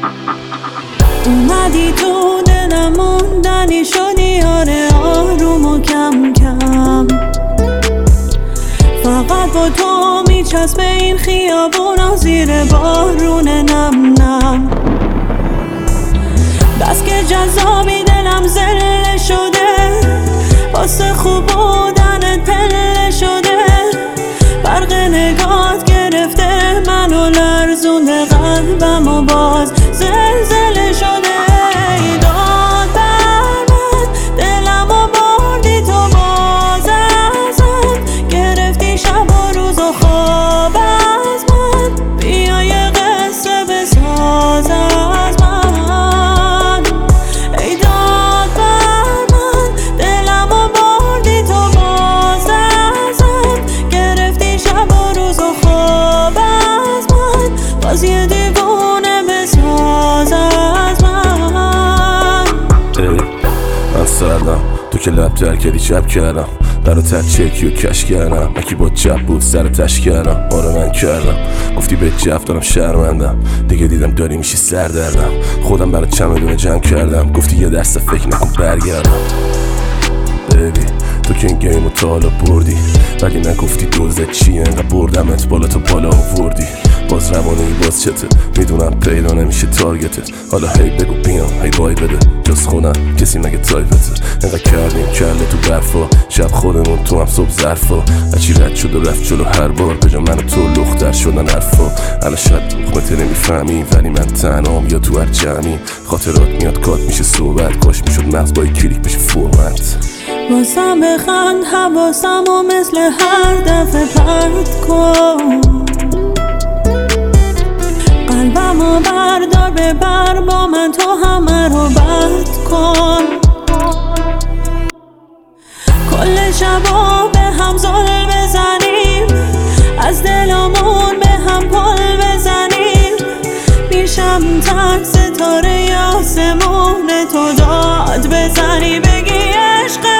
اومدی تو دلم موندنی شدی، آره آروم و کم کم. فقط با تو میچسبه این خیابونا زیر بارون نم نم. بس که جذابی دلم زله شده، واسه خوب بودنت پله شده. برق نگات گرفته منو، لرزونده قلبم و باز زلزله شده. ای داد بر من دلم و بردی تو، باز ازم گرفتی شب و روز و خواب از من. بیا یه قصه بساز از من. ای داد بر من دلم و بردی تو، باز ازم گرفتی شب و روز و خواب از من. باز یه دیوونه بساز از من. من سردم تو که لب تر کردی چپ کردم، برا تر چکی و کش کردم. اکی با چپ بود سر تش کردم، آره من کردم. گفتی به جف دارم شرمندم، دیگه دیدم داری میشی سردردم. خودم برا چمدونه جمع کردم، گفتی یه دست فکر نکن برگردم. بیبی تو که این گیمو تا حالا بردی، ولی نگفتی دوزت چیه، انقدر بردمت بالا تو بالا آوردی. باز روانهی باز چته، میدونم پیدا نمیشه تارگتت. حالا هی بگو بیام هی بای بده، جز خونم کسی مگه تایپته. انقدر کردیم کله تو برفا، شب خودمون تو هم صبح ظرفا. هرچی رد شد و رفت جلو هر بار، بجا من و تو لختر شدن حرفا. الان شاید مخمته نمیفهمی، ولی من تنهام یا تو هر جمعی. خاطرات میاد کات میشه صحبت، کاش میشد مغز با کلیک بشه فرمت. واسم بخند حواسم و مثل هر دفعه پرت کن. قلبمو بردار ببر با من، تو همه رو بد کن. کل شبا به هم زل بزنیم، از دلمون به هم پل بزنیم. میشم تک ستاره آسمون تو، داد بزنی بگی عشق